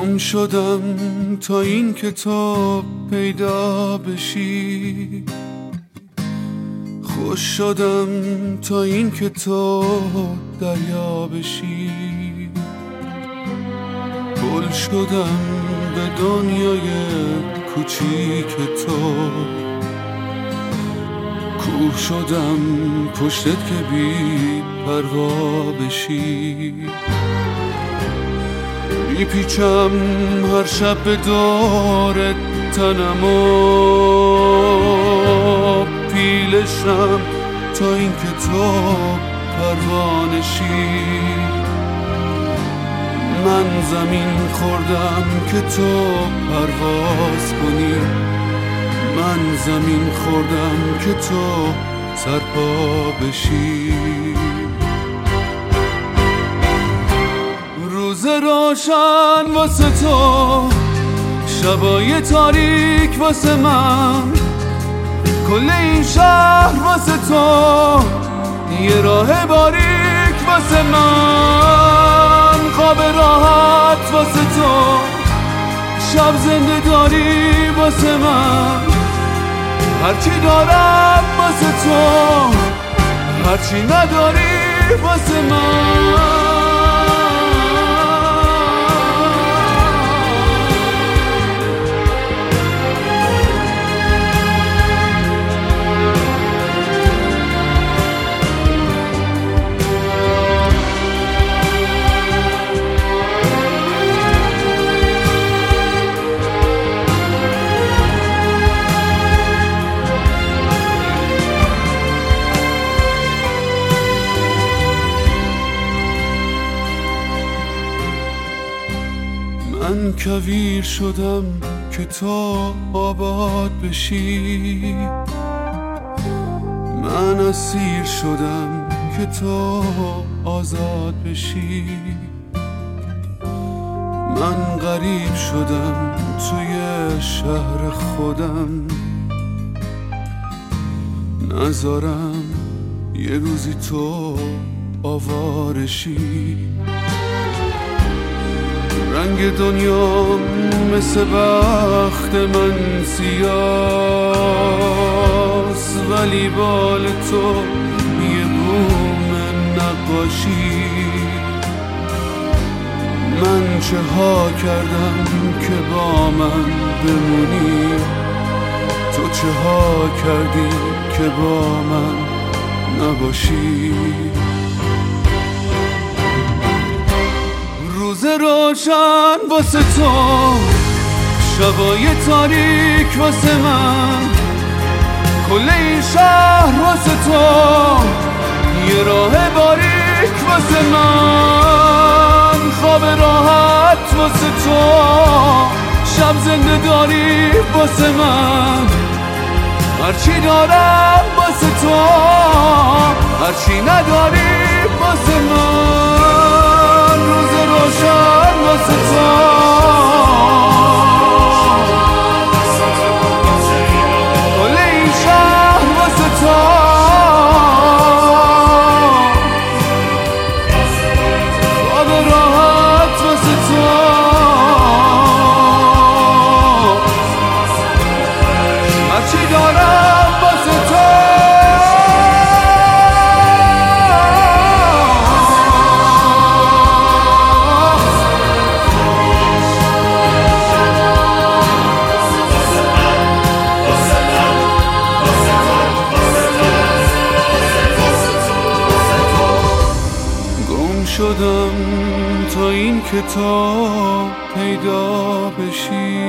گم شدم تا این کتاب پیدا بشی، خوش شدم تا این کتاب دریا بشی، گل شدم به دنیای کوچیک تو، کوه شدم پشتت که بی پروا بشی، میپیچم هر شب به دور تنم و پیلشم تا این کتاب پروانشی، من زمین خوردم که تو پرواز کنی، من زمین خوردم که تو سرپا بشی. روز روشن واسه تو، شبای تاریک واسه من، کل این شهر واسه تو، یه راه باریک واسه من، خواب راحت واسه تو، شب زنده داری واسه من، هرچی دارم واسه تو، هرچی نداری واسه من. من کویر شدم که تو آباد بشی، من اسیر شدم که تو آزاد بشی، من غریب شدم توی شهر خودم، نذارم یه روزی تو آوارشی، رنگ دنیا مثل بخت من سیاست، ولی بال تو یه بوم نقاشی، من چه ها کردم که با من بمونی، تو چه ها کردی که با من نباشی. روز روشن واسه تو، شبای تاریک واسه من، کل این شهر واسه تو، یه راه باریک واسه من، خواب راحت واسه تو، شب زنده داری واسه من، هرچی دارم واسه تو، هرچی نداری واسه من. روز روشن واسه تو، کل این شهر واسه تو، خواب راحت واسه تو، هرچی دارم واسه تو. شدم تا این کتاب پیدا بشی،